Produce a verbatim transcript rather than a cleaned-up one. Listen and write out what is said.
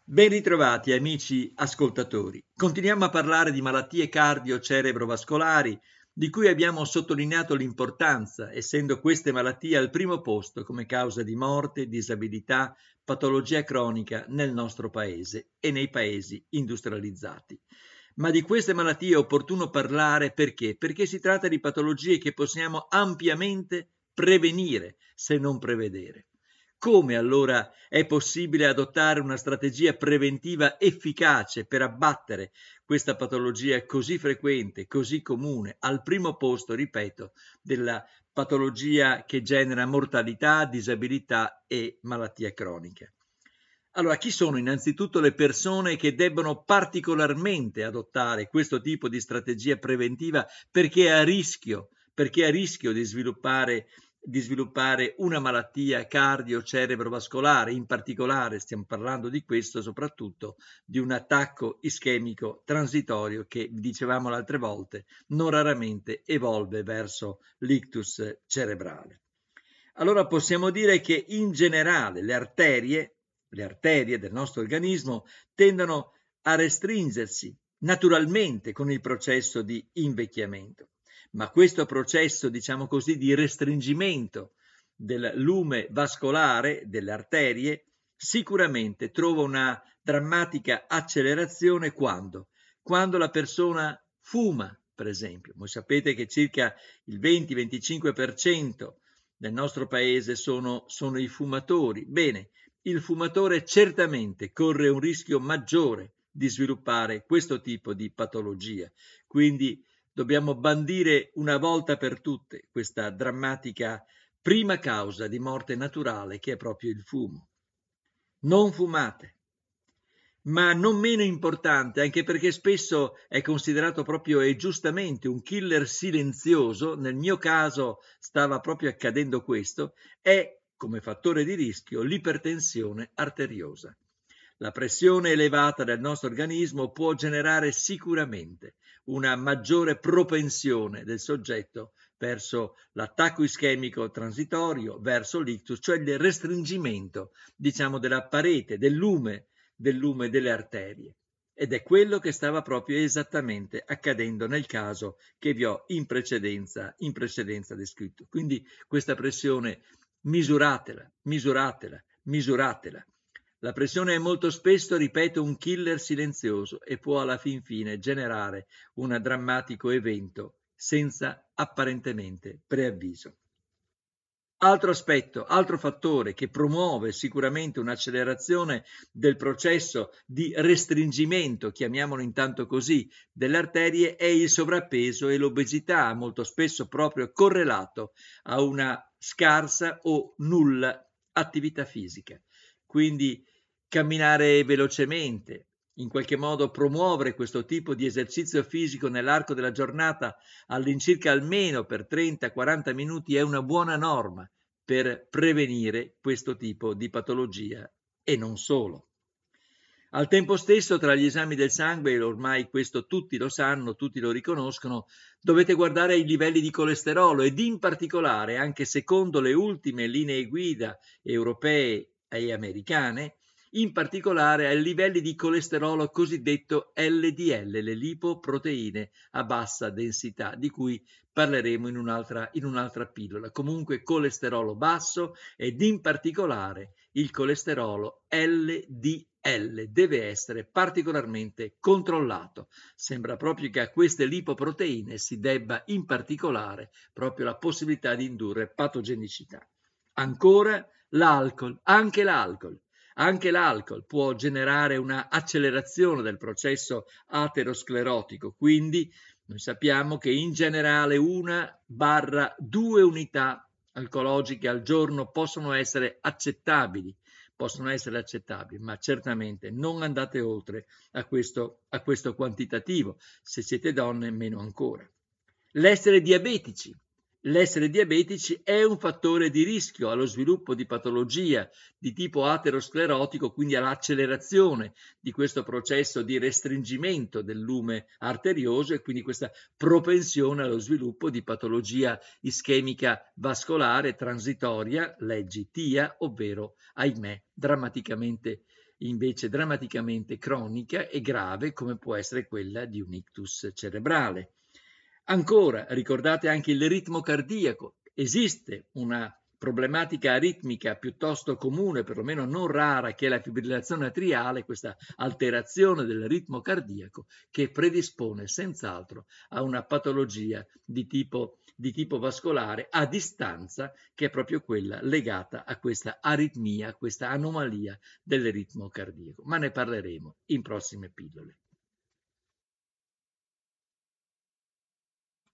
Ben ritrovati amici ascoltatori. Continuiamo a parlare di malattie cardio-cerebrovascolari di cui abbiamo sottolineato l'importanza, essendo queste malattie al primo posto come causa di morte, disabilità, patologia cronica nel nostro paese e nei paesi industrializzati. Ma di queste malattie è opportuno parlare perché? Perché si tratta di patologie che possiamo ampiamente prevenire se non prevedere. Come allora è possibile adottare una strategia preventiva efficace per abbattere questa patologia così frequente, così comune, al primo posto, ripeto, della patologia che genera mortalità, disabilità e malattie croniche? Allora, chi sono innanzitutto le persone che debbono particolarmente adottare questo tipo di strategia preventiva perché è a rischio, perché è a rischio di sviluppare di sviluppare una malattia cardio-cerebrovascolare, in particolare stiamo parlando di questo soprattutto di un attacco ischemico transitorio che, dicevamo le altre volte, non raramente evolve verso l'ictus cerebrale. Allora possiamo dire che in generale le arterie, le arterie del nostro organismo tendono a restringersi naturalmente con il processo di invecchiamento. Ma questo processo, diciamo così, di restringimento del lume vascolare delle arterie sicuramente trova una drammatica accelerazione quando? Quando la persona fuma, per esempio. Voi sapete che circa il venti-venticinque per cento del nostro paese sono, sono i fumatori. Bene, il fumatore certamente corre un rischio maggiore di sviluppare questo tipo di patologia. Quindi dobbiamo bandire una volta per tutte questa drammatica prima causa di morte naturale che è proprio il fumo. Non fumate. Ma non meno importante, anche perché spesso è considerato proprio e giustamente un killer silenzioso, nel mio caso stava proprio accadendo questo, è come fattore di rischio l'ipertensione arteriosa. La pressione elevata del nostro organismo può generare sicuramente una maggiore propensione del soggetto verso l'attacco ischemico transitorio, verso l'ictus, cioè il restringimento, diciamo, della parete, del lume, del lume delle arterie. Ed è quello che stava proprio esattamente accadendo nel caso che vi ho in precedenza, in precedenza descritto. Quindi questa pressione misuratela, misuratela, misuratela. La pressione è molto spesso, ripeto, un killer silenzioso e può alla fin fine generare un drammatico evento senza apparentemente preavviso. Altro aspetto, altro fattore che promuove sicuramente un'accelerazione del processo di restringimento, chiamiamolo intanto così, delle arterie è il sovrappeso e l'obesità, molto spesso proprio correlato a una scarsa o nulla attività fisica. Quindi camminare velocemente, in qualche modo promuovere questo tipo di esercizio fisico nell'arco della giornata all'incirca almeno per trenta quaranta minuti è una buona norma per prevenire questo tipo di patologia e non solo. Al tempo stesso, tra gli esami del sangue, e ormai questo tutti lo sanno, tutti lo riconoscono, dovete guardare i livelli di colesterolo ed in particolare, anche secondo le ultime linee guida europee e americane, in particolare ai livelli di colesterolo cosiddetto L D L, le lipoproteine a bassa densità, di cui parleremo in un'altra, in un'altra pillola. Comunque colesterolo basso ed in particolare il colesterolo L D L deve essere particolarmente controllato. Sembra proprio che a queste lipoproteine si debba in particolare proprio la possibilità di indurre patogenicità. Ancora l'alcol, anche l'alcol. Anche l'alcol può generare una accelerazione del processo aterosclerotico, quindi noi sappiamo che in generale una barra due unità alcologiche al giorno possono essere accettabili, possono essere accettabili, ma certamente non andate oltre a questo, a questo quantitativo. Se siete donne, meno ancora. L'essere diabetici. L'essere diabetici è un fattore di rischio allo sviluppo di patologia di tipo aterosclerotico, quindi all'accelerazione di questo processo di restringimento del lume arterioso e quindi questa propensione allo sviluppo di patologia ischemica vascolare transitoria, leggi T I A, ovvero, ahimè, drammaticamente invece drammaticamente cronica e grave come può essere quella di un ictus cerebrale. Ancora, ricordate anche il ritmo cardiaco. Esiste una problematica aritmica piuttosto comune, perlomeno non rara, che è la fibrillazione atriale, questa alterazione del ritmo cardiaco che predispone senz'altro a una patologia di tipo, di tipo vascolare a distanza, che è proprio quella legata a questa aritmia, a questa anomalia del ritmo cardiaco. Ma ne parleremo in prossime pillole.